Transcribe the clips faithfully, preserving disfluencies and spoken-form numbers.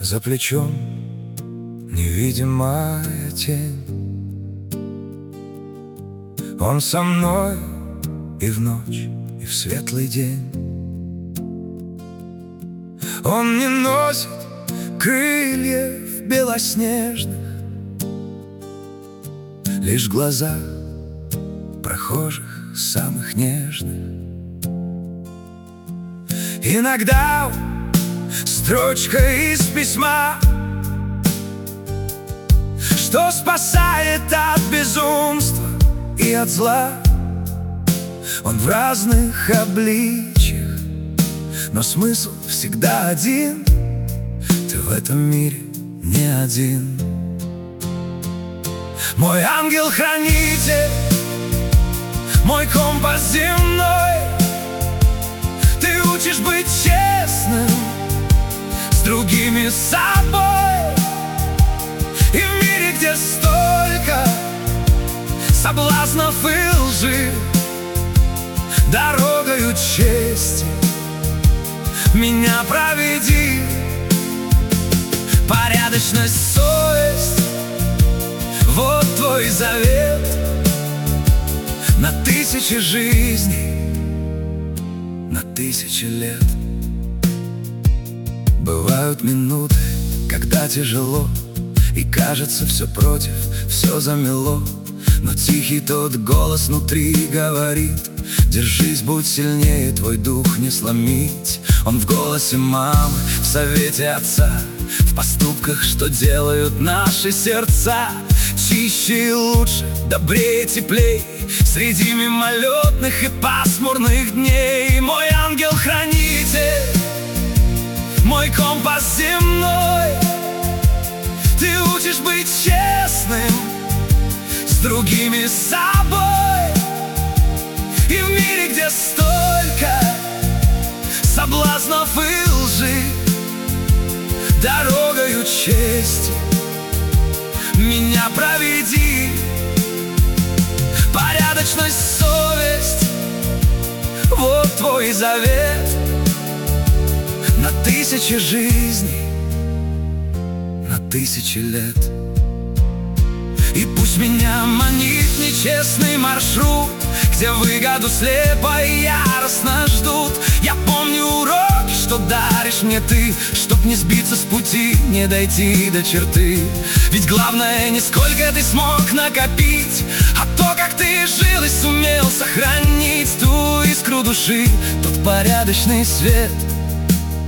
За плечом невидимая тень. Он со мной и в ночь, и в светлый день. Он не носит крыльев белоснежных, лишь глаза прохожих самых нежных. Иногда строчка из письма, что спасает от безумства и от зла. Он в разных обличьях, но смысл всегда один: ты в этом мире не один. Мой ангел-хранитель, мой компас земной. Ты учишь быть честным с другими, с собой. И в мире, где столько соблазнов и лжи, дорогою чести меня проведи. Порядочность, совесть — вот твой завет на тысячи жизней, на тысячи лет. Бывают минуты, когда тяжело, и кажется, все против, все замело. Но тихий тот голос внутри говорит: держись, будь сильнее, твой дух не сломить. Он в голосе мамы, в совете отца, в поступках, что делают наши сердца чище и лучше, добрее, теплей среди мимолетных и пасмурных дней. Мой ангел-хранитель, мой компас земной. Ты учишь быть честным с другими, с собой. И в мире, где столько соблазнов и лжи, дорогою чести меня проведи. Порядочность, совесть — вот твой завет на тысячи жизней, на тысячи лет. И пусть меня манит нечестный маршрут, где выгоду слепо и яростно ждут. Я помню уроки, что даришь мне ты, чтоб не сбиться с пути, не дойти до черты. Ведь главное не сколько ты смог накопить, а то, как ты жил и сумел сохранить ту искру души, тот порядочный свет,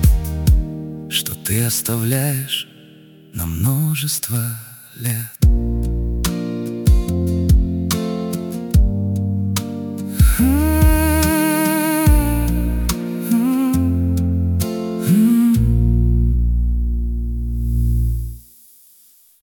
что ты оставляешь на множество лет.